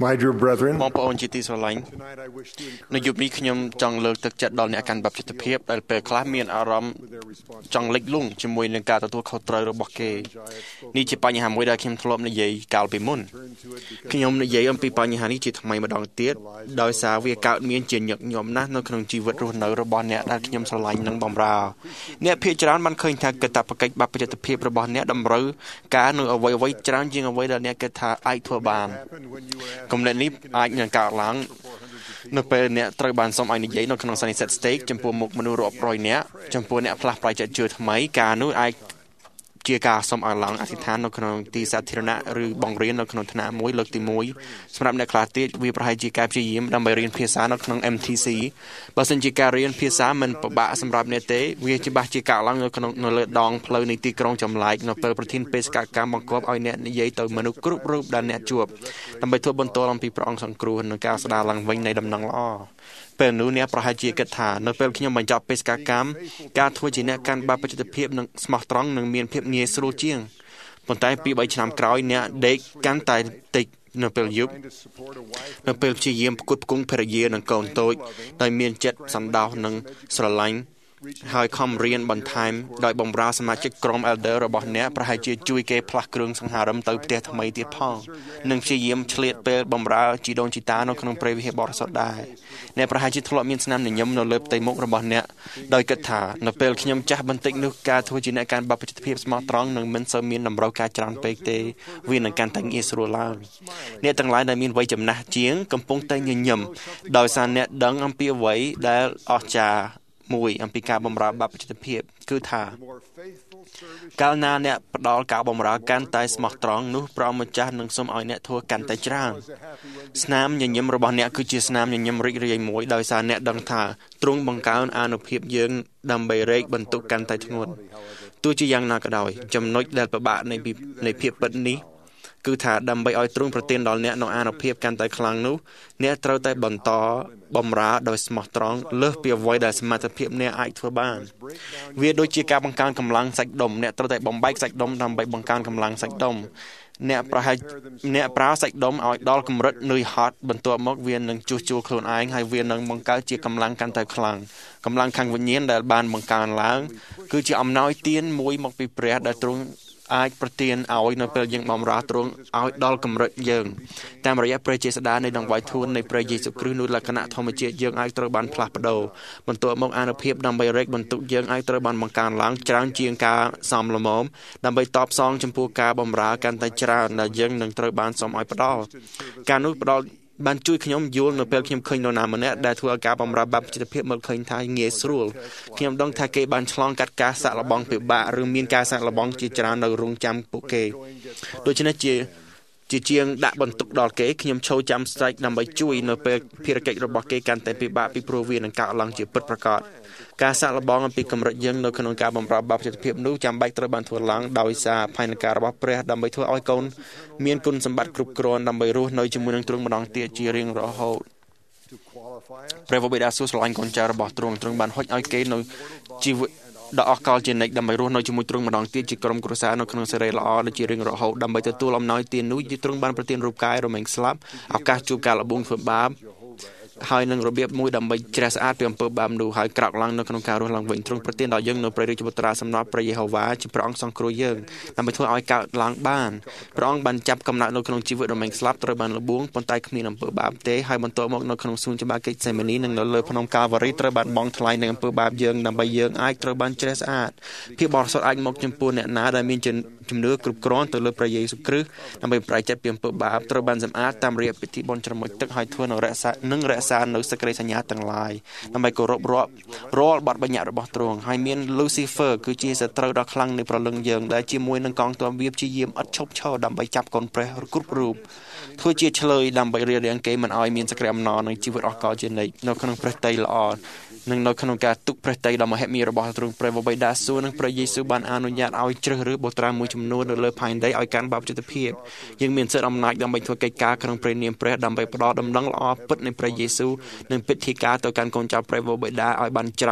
My dear brethren, បងប្អូនជាទីស្រឡាញ់ tonight I wish to នៅ encourage យប់នេះខ្ញុំចង់លើកទឹកចិត្តដល់អ្នកកាន់បព្វជិតភាពដែលពេលខ្លះមានអារម្មណ៍ their response. ចង់លិចលង់ជាមួយនឹងការទទួលខុសត្រូវរបស់គេនេះជាបញ្ហាមួយដែលខ្ញុំធ្លាប់និយាយកាលពីមុន Turn to it because ខ្ញុំនិយាយអំពីបញ្ហានេះជាថ្មីម្ដងទៀតដោយសារវាកើតមានជាញឹកញាប់ណាស់នៅក្នុងជីវិតរស់នៅរបស់អ្នកដែលខ្ញុំស្រឡាញ់និងបម្រើអ្នកភាគច្រើនបានឃើញថាកាតព្វកិច្ចបព្វជិតភាពរបស់អ្នកតម្រូវការនៅអ្វីៗច្រើនជាងអ្វីដែលអ្នកគិតថាអាចធ្វើបាន happened when you were asked គំនិតនេះអាចនឹងកើតឡើងនៅពេលអ្នកត្រូវបានសុំឲ្យនិយាយនៅក្នុងសន្និសីទស្តេកចំពោះមុខមនុស្សរាប់រយនាក់ចំពោះអ្នកផ្លាស់ប្រែចិត្តជឿថ្មីការនោះអាចជាការសុំឲ្យឡើងអធិដ្ឋាននៅក្នុងទីសាធារណៈឬបង្រៀននៅក្នុងថ្នាក់មួយលើកទី1សម្រាប់អ្នកខ្លះទៀតវាប្រហែលជាការព្យាយាមដើម្បីរៀនភាសានៅក្នុង MTC បើសិនជាការរៀនភាសាមិនពិបាកសម្រាប់អ្នកទេវាច្បាស់ជាកើតឡើងនៅលើដងផ្លូវនៃទីក្រុងចម្លែកនៅពេលប្រធានបេសកកម្មបង្គាប់ឲ្យអ្នកនិយាយទៅមនុស្សគ្រប់រូបដែលអ្នកជួបដើម្បីធ្វើបន្ទាល់អំពីព្រះអង្គសង្គ្រោះនិងការស្ដារឡើងវិញនៃដំណឹងល្អពេលនោះអ្នកប្រហែលជាគិតថានៅពេលខ្ញុំបញ្ចប់បេសកកម្មការធ្វើជាអ្នកកាន់បព្វជិតភាពនិងស្មោះត្រង់នឹងមានភាពងាយស្រួលជាងប៉ុន្តែ2 3ឆ្នាំក្រោយអ្នកដេកកាន់តែតិចនៅពេលយប់នៅពេលព្យាយាមផ្គត់ផ្គង់ភរិយានិងកូនតូចដោយមានចិត្តសន្តោសនិងស្រឡាញ់ហើយខំរៀនបន្ថែមដោយបម្រើសមាជិកក្រុម Elder របស់អ្នកប្រហែលជាជួយគេផ្លាស់គ្រឿងសង្ហារិមទៅផ្ទះថ្មីទៀតផងនិងព្យាយាមឆ្លៀតពេលបម្រើជីដូនជីតានៅក្នុងព្រះវិហារបរិសុទ្ធដែរអ្នកប្រហែលជាធ្លាប់មានស្នាមញញឹមនៅលើផ្ទៃមុខរបស់អ្នកដោយគិតថានៅពេលខ្ញុំចាស់បន្តិចនោះការធ្វើជាអ្នកកាន់បព្វជិតភាពស្មោះត្រង់នឹងមិនសូវមានតម្រូវការច្រើនពេកទេវានឹងកាន់តែងាយស្រួលឡើងអ្នកទាំងឡាយដែលមានវ័យចំណាស់ជាងកំពុងតែញញឹមដោយសារអ្នកដឹងអំពីអ្វីដែលអស្ចារ្យមួយអំពីការបម្រើបព្វជិតភាពគឺថាកាលណាអ្នកផ្ដល់ការបម្រើកាន់តែស្មោះត្រង់នោះព្រះម្ចាស់នឹងសូមឲ្យអ្នកធ្វើកាន់តែច្រើនស្នាមញញឹមរបស់អ្នកគឺជាស្នាមញញឹមរីករាយមួយដោយសារអ្នកដឹងថាទ្រង់បង្កើនអានុភាពយើងដើម្បីរែកបន្ទុកកាន់តែធ្ងន់ទោះជាយ៉ាងណាក៏ដោយចំណុចដែលពិបាកនៃភាពពិតនេះគឺថាដើម្បីឲ្យទ្រង់ប្រទានដល់អ្នកនូវអានុភាពកាន់តែខ្លាំងនោះអ្នកត្រូវតែបន្តបម្រើដោយស្មោះត្រង់លើសពីអ្វីដែលសមត្ថភាពអ្នកអាចធ្វើបានវាដូចជាការបង្កើនកម្លាំងសាច់ដុំអ្នកត្រូវតែបំបែកសាច់ដុំដើម្បីបង្កើនកម្លាំងសាច់ដុំអ្នកប្រើសាច់ដុំឲ្យដល់កម្រិតនឿយហត់បន្ទាប់មកវានឹងជួសជុលខ្លួនឯងហើយវានឹងបង្កើតជាកម្លាំងកាន់តែខ្លាំងកម្លាំងខាងវិញ្ញាណដែលបានបង្កើនឡើងគឺជាអំណោយទានមួយមកពីព្រះដែលទ្រង់អាចប្រទានឲ្យនៅពេលយើងបម្រើទ្រង់ឲ្យដល់កម្រិតយើងតាមរយៈព្រះចេស្តានៃដង្វាយធួននៃព្រះយេស៊ូវគ្រីស្ទនោះលក្ខណៈធម្មជាតិយើងអាចត្រូវបានផ្លាស់ប្ដូរបន្ទាប់មកអានុភាពដើម្បីរែកបន្ទុកយើងអាចត្រូវបានបង្កើនឡើងច្រើនជាងការសមល្មមដើម្បីតបសងចំពោះការបម្រើកាន់តែច្រើនដែលយើងនឹងត្រូវបានសូមឲ្យផ្ដល់ការនោះផ្ដល់បានជួយខ្ញុំយល់នៅពេលខ្ញុំឃើញនរណាម្នាក់ដែលធ្វើឲ្យការបម្រើបព្វជិតភាពមើលឃើញថាងាយស្រួលខ្ញុំដឹងថាគេបានឆ្លងកាត់ការសាក់លបងពិបាកឬមានការសាក់លបងជាច្រើននៅរងចាំពួកគេដូច្នេះជាជាងដាក់បន្ទុកដល់គេខ្ញុំឈរចាំស្រែកដើម្បីជួយនៅពេលភារកិច្ចរបស់គេកាន់តែពិបាកពីព្រោះវានឹងកើតឡើងជាពិតប្រាកដការសាក់លបងអំពីកម្រិតយើងនៅក្នុងការបម្រើបព្វជិតភាពនោះចាំបាច់ត្រូវបានធ្វើឡើងដោយសារផែនការរបស់ព្រះដើម្បីធ្វើឲ្យកូនមានគុណសម្បត្តិគ្រប់គ្រាន់ដើម្បីរស់នៅជាមួយនឹងទ្រង់ម្ដងទៀតជារៀងរហូតព្រះបិតាសូស្រឡាញ់កូនចៅរបស់ទ្រង់បានហុចឲ្យគេនៅជីវិតដ៏អកលជានិច្ចដើម្បីរស់នៅជាមួយទ្រង់ម្ដងទៀតជាក្រុមគ្រួសារនៅក្នុងសេរីល្អដែលជារៀងរហូតដើម្បីទទួលអំណោយទាននោះទ្រង់បានប្រទានរូបកាយរមែងស្លាប់ឱកាសជួបការលំបាកធ្វើបាបហើយនឹងរបៀបមួយដើម្បីជ្រះស្អាតពីអំពើបាបនោះហើយក្រោកឡើងនៅក្នុងការរស់ឡើងវិញទ្រង់ប្រទានដល់យើងនៅព្រះរាជបុត្រាសំណត់ព្រះយេហូវ៉ាជាព្រះអង្គសង្គ្រោះយើងដើម្បីធ្វើឲ្យកើតឡើងបានព្រះអង្គបានចាប់កំណើតនៅក្នុងជីវិតរមែងស្លាប់ត្រូវបានលបួងប៉ុន្តែគ្មានអំពើបាបទេហើយបន្ទាប់មកនៅក្នុងសួនច្បារកិច្ចសេម៉ានីនិងនៅលើភ្នំកាល់វ៉ារីត្រូវបានបង់ថ្លៃនឹងអំពើបាបយើងដើម្បីយើងអាចត្រូវបានជ្រះស្អាតភាពបរិសុទ្ធអាចមកចំពោះអ្នកណាដែលមានជំនឿគ្រប់គ្រាន់ទៅលើព្រះយេស៊ូវគ្រីស្ទដើម្បីប្រែចិត្តពីអំពើបាបត្រូវបានសម្អាតតាមរយៈពិធីបុណ្យច្រមុជទឹកហើយធ្វើនៅរក្សានៅសេចក្តីសញ្ញាទាំងឡាយដើម្បីគោរពរាល់បទបញ្ញត្តិរបស់ទ្រង់ហើយមាន Lucifer គឺជាសត្រូវដ៏ខ្លាំងនៃព្រលឹងយើងដែលជាមួយនឹងកងទ័ពវាព្យាយាមឥតឈប់ឈរដើម្បីចាប់កូនព្រះគ្រប់រូបធ្វើជាឆ្លើយដើម្បីរារាំងគេមិនឲ្យមានសេចក្តីអំណរនិងជីវិតអស់កលជានិច្ចនៅក្នុងព្រះតីល្អនិងនៅក្នុងការទុកព្រះតីដ៏មហិមារបស់ទ្រង់ព្រះបិតាសួគ៌និងព្រះយេស៊ូវបានអនុញ្ញាតឲ្យជ្រើសរើសបុត្រាមួយចំនួននៅលើផែនដីឲ្យកាន់បព្វជិតភាពយើងមានសិទ្ធិអំណាចដើម្បីធ្វើកិច្ចការក្នុងព្រះនាមព្រះដើម្បីផ្ដល់ដំណឹងល្អពិតនៃព្រះយេស៊ូវនិងពិធីការទៅកាន់កូនចៅព្រះបិតាឲ្យបានច្រើន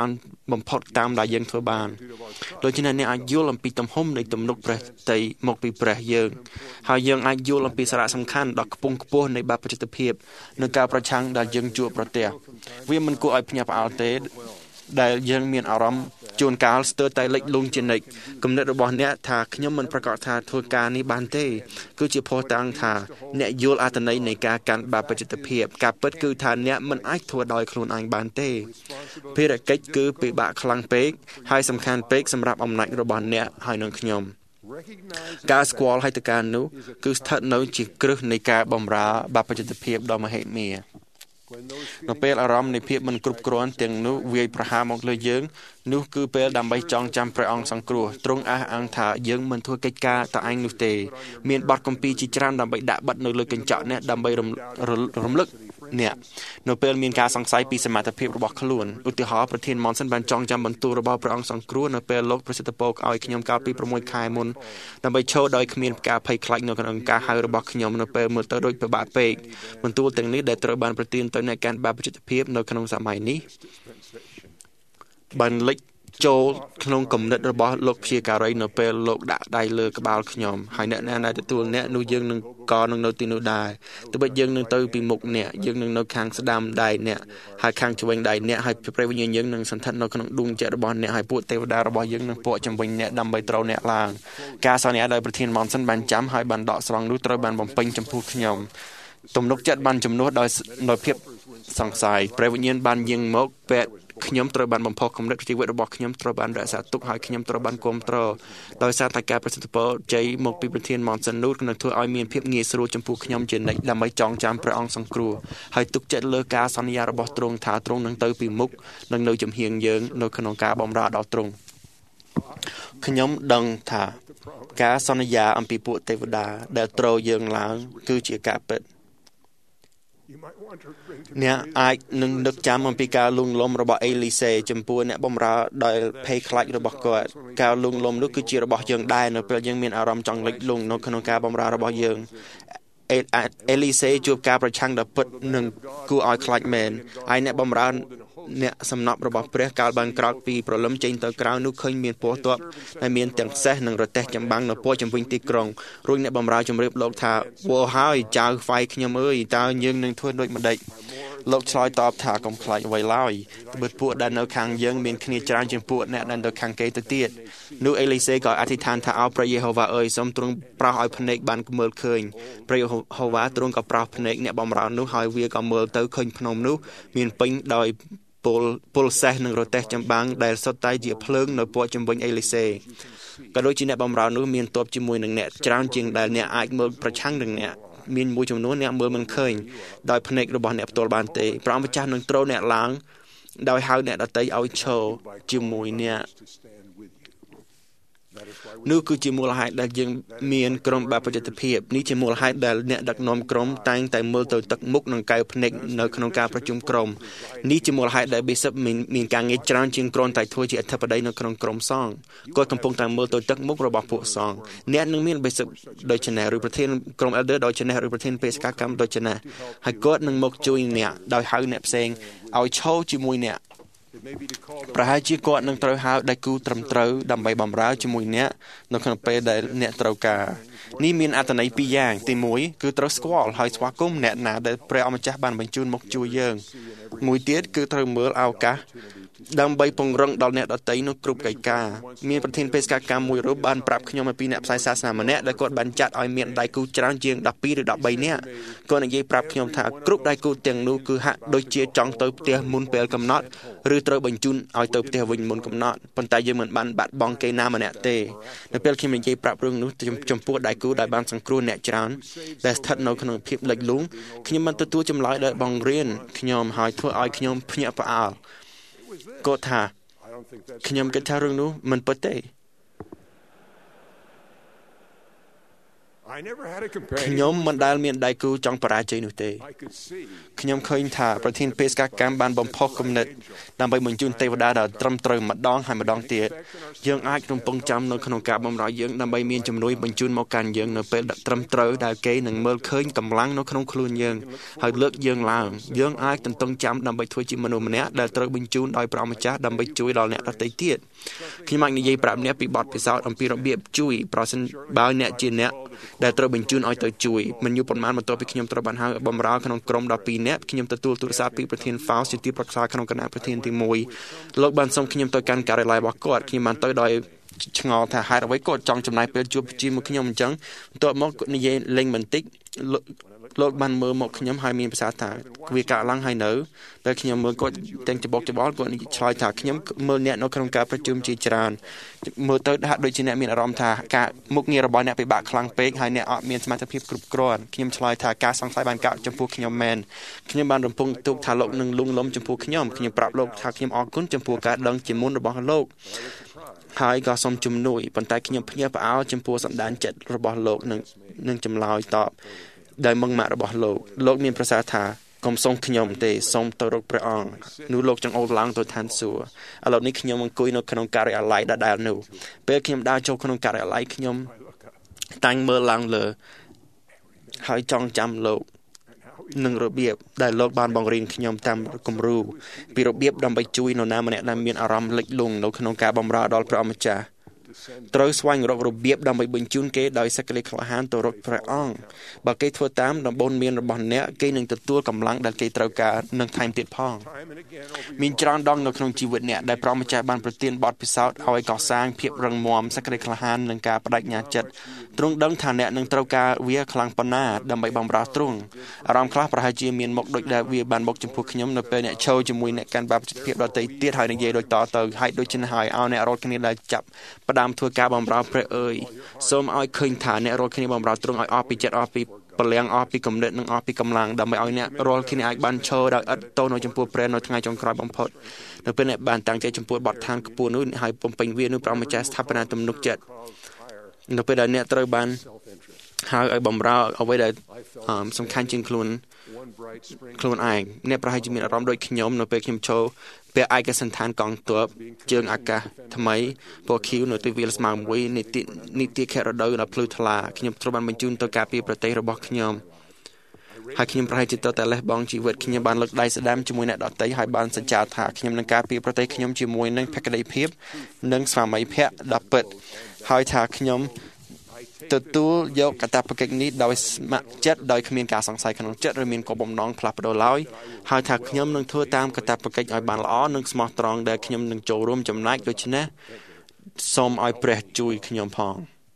បំផុតតាមដែលយើងធ្វើបានដូច្នេះអ្នកអាចយល់អំពីទំហំនៃទំនុកព្រះតីមកពីព្រះយើងហើយយើងអាចយល់អំពីសារៈសំខាន់ដ៏ខ្ពង់ខ្ពស់នៃបាបចិត្តភាពនៅការប្រឆាំងដែលយើងជួបប្រទះវាមិនគួរឲ្យភ្ញាក់ផ្អើលទេដែលយើងមានអារម្មណ៍ជួនកាលស្ទើរតែលិចលង់ជានិច្ចគំនិតរបស់អ្នកថាខ្ញុំមិនប្រកាសថាធ្វើការនេះបានទេគឺជាភស្តុតាងថាអ្នកយល់អត្ថន័យនៃការកាន់បាបចិត្តភាពការពិតគឺថាអ្នកមិនអាចធ្វើដោយខ្លួនឯងបានទេភារកិច្ចគឺពិបាកខ្លាំងពេកហើយសំខាន់ពេកសម្រាប់អំណាចរបស់អ្នកហើយនឹងខ្ញុំការស្គាល់ហេតុការណ៍នោះគឺស្ថិតនៅជាគ្រឹះនៃការបម្រើបាបចិត្តភាពដ៏មហិមានៅពេលអារម្មណ៍នៃភាពមិនគ្រប់គ្រាន់ទាំងនោះវាយប្រហារមកលើយើងនោះគឺពេលដើម្បីចងចាំព្រះអង្គសង្គ្រោះទ្រង់អះអាងថាយើងមិនធ្វើកិច្ចការតែឯងនោះទេមានបទគម្ពីរជាច្រើនដើម្បីដាក់បិទនៅលើកញ្ចក់អ្នកដើម្បីរំលឹកអ្នកនៅពេលមានការសង្ស័យពីសមត្ថភាពរបស់ខ្លួនឧទាហរណ៍ប្រធានម៉ុនសិនបានចងចាំបន្ទូលរបស់ព្រះអង្គសង្គ្រោះនៅពេលលោកប្រសិទ្ធពរឲ្យខ្ញុំកាលពី6ខែមុនដើម្បីឈរដោយគ្មានការភ័យខ្លាចនៅក្នុងការហៅរបស់ខ្ញុំនៅពេលមើលទៅដូចពិបាកពេកបន្ទូលទាំងនេះដែលត្រូវបានប្រទានទៅអ្នកកាន់បាបចិត្តភាពនៅក្នុងសម័យនេះបានលេចចូលក្នុងគំនិតរបស់លោកព្យាការីនៅពេលលោកដាក់ដៃលើក្បាលខ្ញុំហើយអ្នកណាដែលទទួលអ្នកនោះយើងនឹងក៏នឹងនៅទីនោះដែរទោះបីយើងនឹងទៅពីមុខអ្នកយើងនឹងនៅខាងស្ដាំដៃអ្នកហើយខាងឆ្វេងដៃអ្នកហើយព្រះវិញ្ញាណយើងនឹងសន្ធិដ្ឋនៅក្នុងដួងចិត្តរបស់អ្នកហើយពួកទេវតារបស់យើងនឹងពួកជំវិញអ្នកដើម្បីត្រូវអ្នកឡើងការសន្យាដោយប្រធានម៉ុនសិនបានចាំហើយបានដកស្រង់នោះត្រូវបានបំពេញចំពោះខ្ញុំទំនុកចិត្តបានជំនួសដោយភាពសង្ស័យព្រះវិញ្ញាណបានយាងមកពេទ្យខ្ញុំត្រូវបានបំផុសគំនិតជីវិតរបស់ខ្ញុំត្រូវបានរក្សាទុកហើយខ្ញុំត្រូវបានគាំទ្រដោយសារតែការប្រសិទ្ធពរជ័យមកពីប្រធានម៉ុនសិននូតនឹងធ្វើឲ្យមានភាពងាយស្រួលចំពោះខ្ញុំជានិច្ចដើម្បីចងចាំព្រះអង្គសង្គ្រោះហើយទុកចិត្តលើការសន្យារបស់ទ្រង់ថាទ្រង់នឹងទៅពីមុខនិងនៅជំហៀងយើងនៅក្នុងការបម្រើដល់ទ្រង់ខ្ញុំដឹងថាការសន្យាអំពីពួកទេវតាដែលត្រូវយើងឡើងគឺជាការពិតអ្នកអាចនឹងនឹកចាំអំពីការលួងលោមរបស់អេលីសេចំពោះអ្នកបម្រើដោយភ័យខ្លាចរបស់គាត់ការលួងលោមនោះគឺជារបស់យើងដែរនៅពេលយើងមានអារម្មណ៍ចង់លិចលង់នៅក្នុងការបម្រើរបស់យើងអេលីសេជួបការប្រឆាំងដ៏ពិតនឹងគួរឲ្យខ្លាចមែនហើយអ្នកបម្រើអ្នកសំណប់របស់ព្រះកាលបានក្រោកពីព្រលឹមចេញទៅក្រៅនោះឃើញមានពស់ទ័ពហើយមានទាំងសេះនិងរទេះចម្បាំងនៅពោះជុំវិញទីក្រុងរួចអ្នកបម្រើជម្រាបលោកថាវល់ហើយចៅហ្វាយខ្ញុំអើយតើយើងនឹងធ្វើដូចម្ដេចលោកឆ្លើយតបថាកុំខ្លាចអ្វីឡើយព្រោះពួកដែលនៅខាងយើងមានគ្នាច្រើនជាងពួកអ្នកដែលនៅខាងគេទៅទៀតនោះអេលីសេក៏អធិដ្ឋានថាអោព្រះយេហូវ៉ាអើយសូមទ្រង់ប្រោសឲ្យភ្នែកបានមើលឃើញព្រះយេហូវ៉ាទ្រង់ក៏ប្រោសភ្នែកអ្នកបម្រើនោះហើយវាក៏មើលទៅឃើញភ្នំនោះមានពេញដោយពលសេះនិងរទេះចម្បាំងដែលសុទ្ធតែជាភ្លើងនៅព័ទ្ធជំវិញអេលីសេក៏ដូចជាអ្នកបម្រើនោះមានទ័ពជាមួយនឹងអ្នកច្រើនជាងដែលអ្នកអាចមើលប្រឆាំងនឹងអ្នកមានមួយចំនួនអ្នកមើលមិនឃើញដោយភ្នែករបស់អ្នកផ្ទាល់បានទេព្រះម្ចាស់នឹងទ្រអ្នកឡើងដោយហៅអ្នកដទៃឲ្យឈរជាមួយអ្នកនោះគឺជាមូលហេតុដែលយើងមានក្រុមបាបចិត្តភាពនេះជាមូលហេតុដែលអ្នកដឹកនាំក្រុមតែងតែមើលទៅទឹកមុខនិងកែវភ្នែកនៅក្នុងការប្រជុំក្រុមនេះជាមូលហេតុដែល Bishop មានការងារច្រើនជាងគ្រាន់តែធ្វើជាអធិបតីនៅក្នុងក្រុមសង្ឃគាត់កំពុងតែមើលទៅទឹកមុខរបស់ពួកសង្ឃអ្នកនឹងមាន Bishop ដូចនេះឬប្រធានក្រុម Elder ដូចនេះឬប្រធានបេសកកម្មដូចនេះហើយគាត់នឹងមកជួយអ្នកដោយហៅអ្នកផ្សេងឲ្យឈរជាមួយអ្នកប្រហែលជាគាត់នឹងត្រូវហៅដៃគូត្រឹមត្រូវដើម្បីបម្រើជាមួយអ្នកនៅក្នុងពេលដែលអ្នកត្រូវការនេះមានអត្ថន័យពីរយ៉ាងទី1គឺត្រូវស្គាល់ហើយស្វាគមន៍អ្នកណាដែលព្រះអម្ចាស់បានបញ្ជូនមកជួយយើងមួយទៀតគឺត្រូវមើលឱកាសដើម្បីពង្រឹងដល់អ្នកដទៃនោះគ្រប់កិច្ចការមានប្រធានបេសកកម្មមួយរូបបានប្រាប់ខ្ញុំអំពីអ្នកផ្សាយសាសនាម្នាក់ដែលគាត់បានចាត់ឲ្យមានដៃគូច្រើនជាង12ឬ13នាក់គាត់និយាយប្រាប់ខ្ញុំថាគ្រប់ដៃគូទាំងនោះគឺហាក់ដូចជាចង់ទៅផ្ទះមុនពេលកំណត់ឬត្រូវបញ្ជូនឲ្យទៅផ្ទះវិញមុនកំណត់ប៉ុន្តែយើងមិនបានបាត់បង់គេណាម្នាក់ទេនៅពេលខ្ញុំនិយាយប្រាប់រឿងនោះចំពោះដៃគូដែលបានសង្គ្រោះអ្នកច្រើនដែលស្ថិតនៅក្នុងភាពលិចលង់ខ្ញុំបានទទួលចម្លើយដែលបង្រៀនខ្ញុំហើយធ្វើឲ្យខ្ញុំភ្ញាក់ផ្អើលគាត់ថាខ្ញុំគិតថារឿងនោះមិនពិតទេខ្ញុំមិនដែលមានដៃគូចង់បរាជ័យនោះទេខ្ញុំឃើញថាប្រធានបេសកកម្មបានបំផុសគំនិតដើម្បីបញ្ជូនទេវតាដល់ត្រឹមត្រូវម្ដងហើយម្ដងទៀតយើងអាចរំពឹងចាំនៅក្នុងការបម្រើយើងដើម្បីមានជំនួយបញ្ជូនមកកាន់យើងនៅពេលត្រឹមត្រូវដែលគេនឹងមើលឃើញកម្លាំងនៅក្នុងខ្លួនយើងហើយលើកយើងឡើងយើងអាចទន្ទឹងចាំដើម្បីធ្វើជាមនុស្សម្នាក់ដែលត្រូវបញ្ជូនដោយព្រះម្ចាស់ដើម្បីជួយដល់អ្នកដទៃទៀតខ្ញុំអាចនិយាយប្រាប់អ្នកពីបទពិសោធន៍អំពីរបៀបជួយប្រសិនបើអ្នកជាអ្នកដែលត្រូវបញ្ជូនឲ្យទៅជួយមិនយូរប៉ុន្មានបន្ទាប់ពីខ្ញុំត្រូវបានហៅបម្រើក្នុងក្រុម12នាក់ខ្ញុំទទួលទូរស័ព្ទពីប្រធាន Faust ជាទីប្រឹក្សាក្នុងគណៈប្រធានទី1លោកបានសុំខ្ញុំទៅកាន់ការិយាល័យរបស់គាត់ខ្ញុំបានទៅដោយឆ្ងល់ថាហេតុអ្វីគាត់ចង់ចំណាយពេលជួបជាមួយខ្ញុំអញ្ចឹងបន្ទាប់មកនិយាយលេងបន្តិចលោកបានមើលមកខ្ញុំហើយមានប្រសាសន៍ថាវាកាក់ឡើងហើយនៅពេលខ្ញុំមើលគាត់ទាំងច្បោកច្បល់គាត់ឆ្លើយថាខ្ញុំមើលអ្នកនៅក្នុងការប្រជុំជាច្រើនមើលទៅហាក់ដូចជាអ្នកមានអារម្មណ៍ថាការមុខងាររបស់អ្នកពិបាកខ្លាំងពេកហើយអ្នកអត់មានសមត្ថភាពគ្រប់គ្រាន់ខ្ញុំឆ្លើយថាការសង្ស័យបានកើតចំពោះខ្ញុំមែនខ្ញុំបានរំពឹងទុកថាលោកនឹងលួងលោមចំពោះខ្ញុំប្រាប់លោកថាខ្ញុំអរគុណចំពោះការដឹងជាមុនរបស់លោកហើយក៏សូមជំនួយប៉ុន្តែខ្ញុំភ្ញាក់ផ្អើលចំពោះសន្តានចិត្តរបស់លោកនឹងចម្លើយតបដោយមឹងម៉ាក់របស់លោកមានប្រសាសន៍ថាកុំសូមខ្ញុំទេសូមទៅរកព្រះអង្គនោះលោកចង្អុលឡើងទៅឋានសួគ៌ឥឡូវនេះខ្ញុំអង្គុយនៅក្នុងការិយាល័យដដែលនោះពេលខ្ញុំដើរចូលក្នុងការិយាល័យខ្ញុំតាំងមើលឡើងលើហើយចង់ចាំលោកនឹងរបៀបដែលលោកបានបង្រៀនខ្ញុំតាមគំរូពីរបៀបដើម្បីជួយនរណាម្នាក់ដែលមានអារម្មណ៍លិចលង់នៅក្នុងការបម្រើដល់ព្រះម្ចាស់ត្រូវស្វែងរករបៀបដើម្បីបញ្ជូនគេដោយសេចក្តីក្លាហានទៅរកព្រះអង្គបើគេធ្វើតាមដំបូន្មានរបស់អ្នកគេនឹងទទួលកម្លាំងដែលគេត្រូវការនិងថែមទៀតផងមានច្រើនដងនៅក្នុងជីវិតអ្នកដែលព្រះម្ចាស់បានប្រទានបទពិសោធន៍ឲ្យកសាងភាពរឹងមាំសេចក្តីក្លាហាននិងការបដិញ្ញាចិត្តទ្រង់ដឹងថាអ្នកនឹងត្រូវការវាខ្លាំងប៉ុណ្ណាដើម្បីបម្រើទ្រង់អារម្មណ៍ខ្លះប្រហែលជាមានមុខដូចដែលវាបានមកចំពោះខ្ញុំនៅពេលអ្នកឈរជាមួយអ្នកកាន់បាបចិត្តភាពដទៃទៀតហើយនិយាយដូចតទៅហើយដូចនេះហើយឲ្យអ្នករត់គ្នាដែលចាប់ផ្ដើមធ្វើការបម្រើព្រះអើយសូមឲ្យឃើញថាអ្នករាល់គ្នាបម្រើទ្រង់ឲ្យអស់ពីចិត្តអស់ពីពលំអស់ពីគំនិតនិងអស់ពីកម្លាំងដើម្បីឲ្យអ្នករាល់គ្នាអាចបានឈរដោយឥតទោសនៅចំពោះព្រះនៅថ្ងៃចុងក្រោយបំផុតនៅពេលអ្នកបានតាំងចិត្តចំពោះបទដ្ឋានខ្ពស់នោះហើយបំពេញវានោះព្រះម្ចាស់ស្ថាបនាទំនុកចិត្តនៅពេលដែលអ្នកត្រូវបានហើយឲ្យបម្រើអ្វីដែលសំខាន់ជាងខ្លួនឯងអ្នកប្រហែលជាមានអារម្មណ៍ដូចខ្ញុំនៅពេលខ្ញុំចូលពេលឯកសណ្ឋានកងទ័ពជើងអាកាសថ្មីពណ៌ខៀវនៅទីវាលស្មៅមួយនីតិខេរដូវដល់ភ្លឺថ្លាខ្ញុំត្រូវបានបញ្ជូនទៅការពារប្រទេសរបស់ខ្ញុំហើយខ្ញុំប្រហែលជាទៅតែលះបង់ជីវិតខ្ញុំបានលើកដៃស្ដាំជាមួយអ្នកដទៃហើយបានសច្ចាថាខ្ញុំនឹងការពារប្រទេសខ្ញុំជាមួយនឹងភក្ដីភាពនិងស្វាមីភក្តិដ៏ពិតហើយថាខ្ញុំទទួលយកកាតព្វកិច្ចនេះដោយស្ម័គ្រចិត្តដោយគ្មានការសង្ស័យក្នុងចិត្តឬមានគោលបំណងផ្លាស់ប្ដូរឡើយហើយថាខ្ញុំនឹងធ្វើតាមកាតព្វកិច្ចឲ្យបានល្អនិងស្មោះត្រង់ដែលខ្ញុំនឹងចូលរួមចំណែកដូច្នេះសូមឲ្យព្រះជួយខ្ញុំផង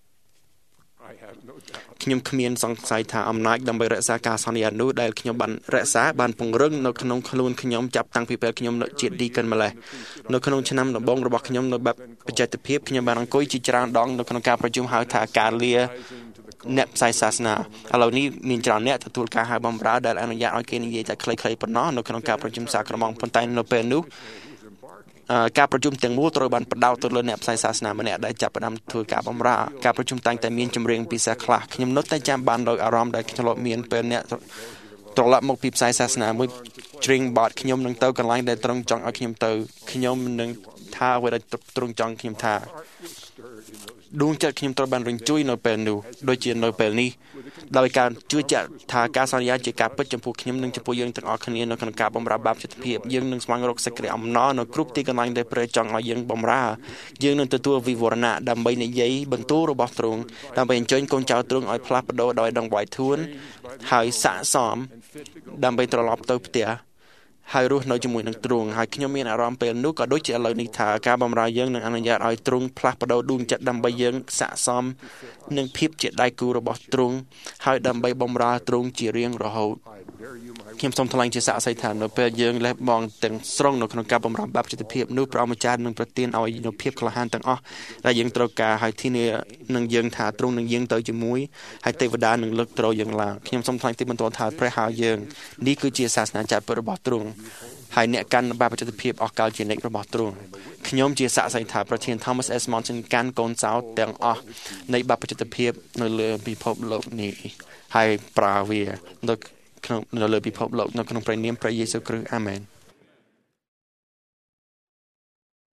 ខ្ញុំគ្មានសង្ស័យថាអំណាចដើម្បីរក្សាការសន្យានោះដែលខ្ញុំបានរក្សាបានពង្រឹងនៅក្នុងខ្លួនខ្ញុំចាប់តាំងពីពេលខ្ញុំជាឌីកិនម្លេះនៅក្នុងឆ្នាំដំបូងរបស់ខ្ញុំនៅបែបបច្ចេកភាពខ្ញុំបានអង្គុយជាច្រើនដងនៅក្នុងការប្រជុំហៅថាការលាអ្នកផ្សាយសាសនាឥឡូវនេះមានច្រើនអ្នកទទួលការហៅបម្រើដែលអនុញ្ញាតឲ្យគេនិយាយតែខ្លីៗប៉ុណ្ណោះនៅក្នុងការប្រជុំសាក្រមប៉ុន្តែនៅពេលនោះការប្រជុំទាំងមូលត្រូវបានផ្ដោតទៅលើអ្នកផ្សាយសាសនាម្នាក់ដែលចាប់ផ្ដើមធ្វើការបម្រើការប្រជុំតែងតែមានចម្រៀងពិសេសខ្លះខ្ញុំនៅតែចាំបានដោយអារម្មណ៍ដែលខ្ញុំមានពេលអ្នកត្រឡប់មកពីផ្សាយសាសនាមួយច្រៀងបទខ្ញុំនឹងទៅកន្លែងដែលទ្រង់ចង់ឲ្យខ្ញុំទៅខ្ញុំនឹងថាអ្វីដែលទ្រង់ចង់ខ្ញុំថាដួងចិត្តខ្ញុំត្រូវបានរញ្ជួយនៅពេលនោះដូចជានៅពេលនេះដោយការជឿជាក់ថាការសន្យាជាការពិតចំពោះខ្ញុំនិងចំពោះយើងទាំងអស់គ្នានៅក្នុងការបម្រើបាបចិត្តភាពយើងនឹងស្វែងរកសេចក្តីអំណរនៅគ្រប់ទីកន្លែងដែលព្រះចង់ឲ្យយើងបម្រើយើងនឹងទទួលវិវរណៈដើម្បីនិយាយបន្ទូលរបស់ទ្រង់ដើម្បីអញ្ជើញកូនចៅទ្រង់ឲ្យផ្លាស់ប្ដូរដោយដង្វាយធួនហើយស័ក្តិសមដើម្បីត្រឡប់ទៅផ្ទះហើយរស់នៅជាមួយនឹងទ្រង់ហើយខ្ញុំមានអារម្មណ៍ពេលនោះក៏ដូចជាឥឡូវនេះថាការបម្រើយើងនឹងអនុញ្ញាតឲ្យទ្រង់ផ្លាស់ប្ដូរដួងចិត្តដើម្បីយើងស័ក្តិសមនឹងភាពជាដៃគូរបស់ទ្រង់ហើយដើម្បីបម្រើទ្រង់ជារៀងរហូតខ្ញុំសូមថ្លែងជាសាក្សីថានៅពេលយើងលះបង់ទាំងស្រុងនៅក្នុងការបម្រើបាបចិត្តភាពនោះព្រះម្ចាស់នឹងប្រទានឲ្យនូវភាពក្លាហានទាំងអស់ដែលយើងត្រូវការហើយធានានឹងយើងថាទ្រង់នឹងយើងទៅជាមួយហើយទេវតានឹងលើកទ្រយើងឡើងខ្ញុំសូមថ្លែងទីបន្ទាល់ថាព្រះហៅយើងនេះគឺជាសាសនាចាត់ពិតរបស់ទ្រង់ហើយអ្នកកាន់បាបបច្ចេកភាពអស់កលជានិច្ចរបស់ទ្រង់ខ្ញុំជាសាក្សីថាប្រធាន Thomas S. Monson កាន់កូនចៅទាំងអស់នៃបាបបច្ចេកភាពនៅលើពិភពលោកនេះហើយប្រើវានៅលើពិភពលោកនៅក្នុងព្រះនាមព្រះយេស៊ូវគ្រីស្ទអាមែន